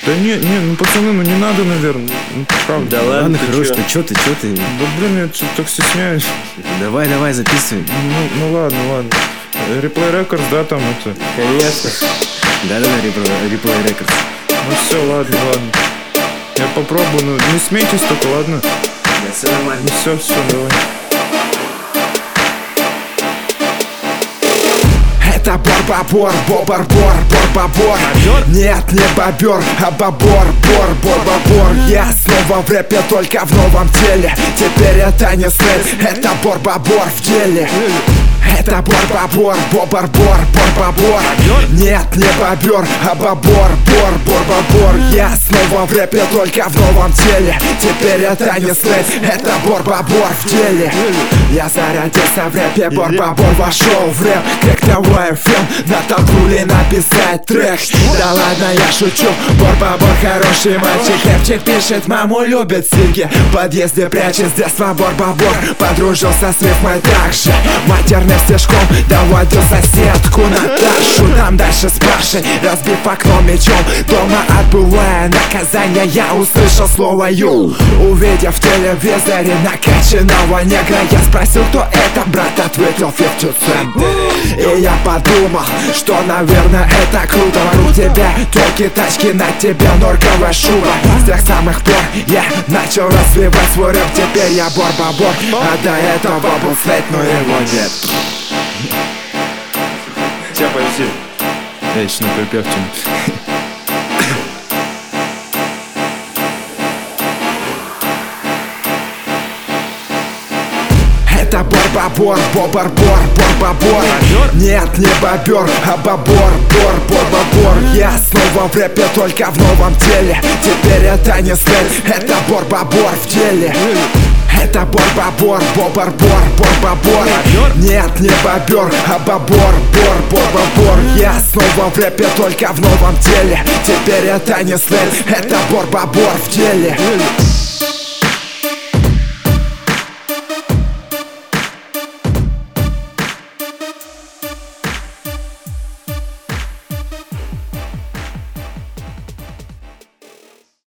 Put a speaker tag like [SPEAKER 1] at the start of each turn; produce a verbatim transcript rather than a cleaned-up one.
[SPEAKER 1] Да не, не, ну пацаны, ну не надо, наверное. Ну, правда.
[SPEAKER 2] Да ладно, хорош, ты чё ты, чё ты?
[SPEAKER 1] Да блин, я что-то так стесняюсь.
[SPEAKER 2] Давай, давай, записывай.
[SPEAKER 1] Ну, ну ладно, ладно. Replay Records, да, там это?
[SPEAKER 2] Конечно. Да-да-да, Replay Records.
[SPEAKER 1] Ну все, ладно, ладно. Я попробую, ну не смейтесь только, ладно?
[SPEAKER 2] Да все нормально.
[SPEAKER 1] Ну все, все, давай.
[SPEAKER 3] Это бор-бобор, бобор-бор, бор-бобор. Нет, не бобер, а бобор, бор, бор-бобор. Я снова в рэпе, только в новом теле. Теперь это не слэт, это бор-бобор в деле. Это бор-бобор, бобор-бор, бор-бобор. Нет, не бобер, а бобор, бор, бор-бобор. Я снова в рэпе, только в новом теле. Теперь это не слэт, это бор-бобор в деле. Я зародился в рэпе, бор-бобор вошел в рэп. Как того эф эм натолкнули написать трек. Да ладно, я шучу, бор-бобор хороший мальчик. Рэпчик пишет, маму любит сиги. В подъезде прячет с детства бор-бобор. Подружился с рифмой так же, матерным стежком доводил соседку Наташу. Там дальше с Пашей, разбив окно мечом. Дома отбывая наказание, я услышал слово «ю». Увидев в телевизоре накачанного негра, я спросил, кто это, брат ответил пятьдесят цент. И я подумал, что, наверное, это круто. Вокруг тебя тёлки, тачки, на тебе норковая шуба. С тех самых пор я начал развивать свой рэп. Теперь я бор-бобор, а до этого был слэт, но его нет.
[SPEAKER 1] Тебя пойти. Я еще на припевке.
[SPEAKER 3] Это бор-бобор, бобор-бор, бор-бобор. Нет, не бобер, а бобор, бор, бор-бобор. Я снова в рэпе, только в новом теле. Теперь это не слэт, это бор-бобор в деле. Это бор-бобор, бобор-бор, бор-бобор. Нет, не бобер, а бобор, бор, бор-бобор. Я снова в рэпе, только в новом теле. Теперь это не слэт, это бор-бобор в деле.